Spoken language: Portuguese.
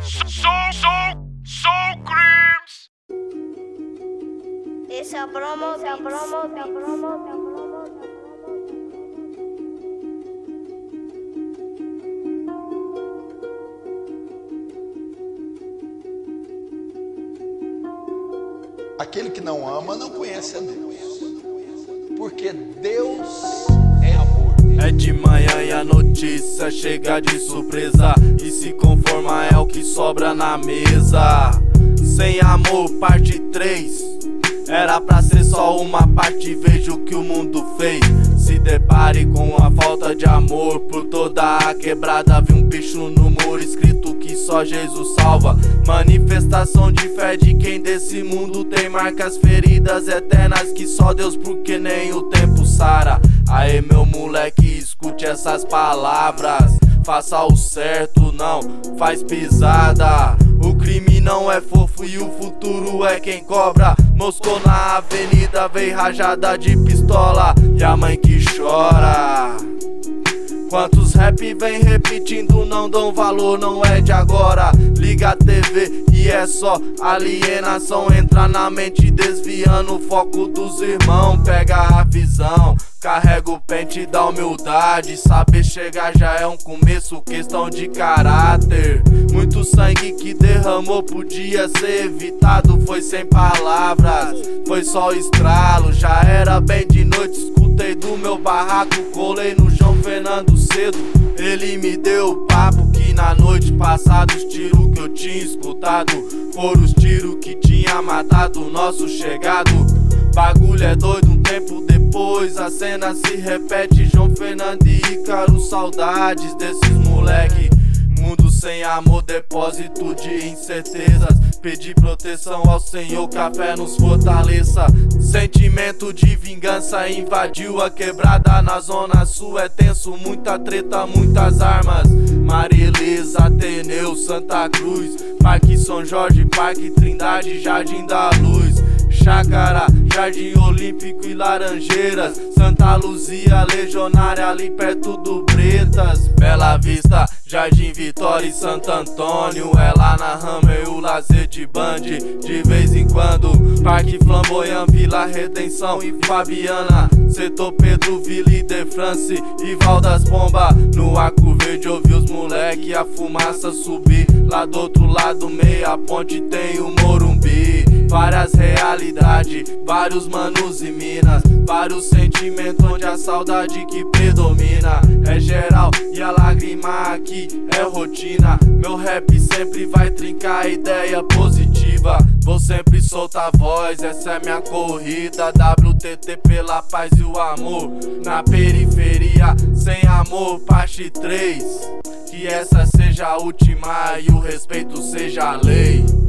Soul Creams. Esse é a promo, Aquele que não ama não conhece a Deus, porque Deus é amor. É de manhã e a notícia chega de surpresa, e se conforma é o que sobra na mesa. Sem amor, parte 3. Era pra ser só uma parte, veja o que o mundo fez. Se depare com a falta de amor. Por toda a quebrada vi um bicho no muro escrito que só Jesus salva. Manifestação de fé de quem desse mundo tem marcas feridas eternas que só Deus, porque nem o tempo sara. Aê meu moleque, escute essas palavras. Faça o certo, não faz pisada. O crime não é fofo e o futuro é quem cobra. Moscou na avenida, veio rajada de pistola e a mãe que chora. Quantos rap vem repetindo, não dão valor, não é de agora. Liga a TV e é só alienação. Entra na mente desviando o foco dos irmãos. Pega a visão, carrega o pente da humildade. Saber chegar já é um começo, questão de caráter. Muito sangue que derramou podia ser evitado. Foi sem palavras, foi só estralo. Já era bem de noite, escutei do meu barraco. Colei no João Fernando cedo, ele me deu o papo que na noite passada os tiros que eu tinha escutado foram os tiros que tinha matado o nosso chegado. Bagulho é doido, um tempo depois a cena se repete. João Fernando e Ícaro, saudades desses moleque. Mundo sem amor, depósito de incertezas. Pedir proteção ao Senhor, que a fé nos fortaleça. Sentimento de vingança invadiu a quebrada. Na zona sul é tenso, muita treta, muitas armas. Marilisa, Ateneu, Santa Cruz, Parque São Jorge, Parque Trindade, Jardim da Luz, Chácara, Jardim Olímpico e Laranjeiras, Santa Luzia, Legionária ali perto do Bretas, Bela Vista, Jardim Vitória e Santo Antônio. É lá na Hammer o lazer de band de vez em quando. Parque Flamboyant, Vila Redenção e Fabiana, Setor Pedro, Vila e De France e Val das Pombas. No Arco Verde ouvi os moleque a fumaça subir. Lá do outro lado, meia ponte tem o Morumbi. Várias realidades, vários manos e minas, vários sentimentos onde a saudade que predomina. É geral e a lágrima aqui é rotina. Meu rap sempre vai trincar ideia positiva. Vou sempre soltar voz, essa é minha corrida. WTT pela paz e o amor na periferia. Sem amor, parte 3. Que essa seja a última e o respeito seja a lei.